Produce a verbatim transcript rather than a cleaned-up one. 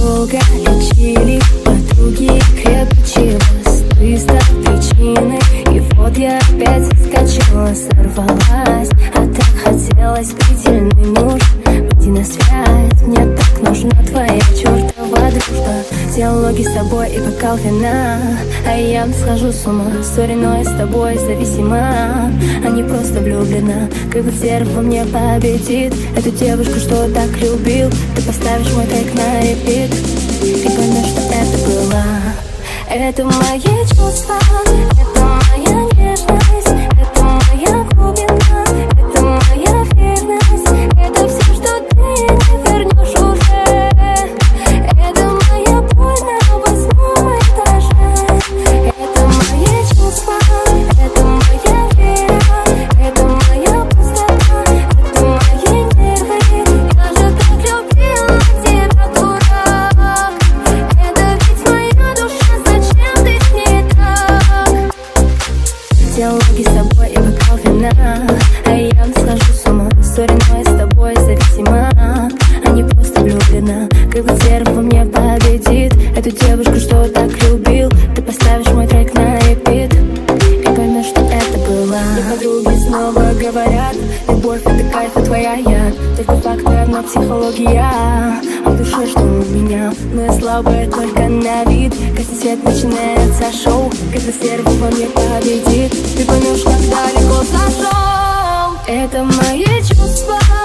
долго лечили подруги крепче вас. Ты стал причиной, и вот я опять соскочила, сорвалась. А так хотелось длительный муж, выйди на связь. Мне так нужна твоя чертова дружба. Диалоги с тобой и бокал вина, а я схожу с ума. Сори, но я с тобой зависима, а не просто влюблена. Как будто дерево мне победит эту девушку, что так любил. Ты поставишь мой трек на репит и поймешь, что это было. Это мои чувства, это моя нежность, это моя глубина, это моя верность. Это все, что ты не вернешь уже. Это моя боль на восьмом этаже. Это мои чувства, это моя вера, это моя пустота, это мои нервы. Я же так любила тебя, дурак. Это ведь моя душа, зачем ты с ней так? Диалоги с тобой и бокал вина, а я схожу с ума. Сори, но я с тобой зависима, а не просто влюблена. Как будто дерево мне победит эту девушку, что так любил. Ты поставишь мой трек на репит и поймешь, что это было. И подруги снова говорят: любовь — это кайф, а твоя яд. Только факты, одна психология, а в душе что у меня? Но я слабая только на вид. Когда свет начинается шоу, когда сердце во мне победит, ты поймешь, как далеко зашел. Это мои чувства.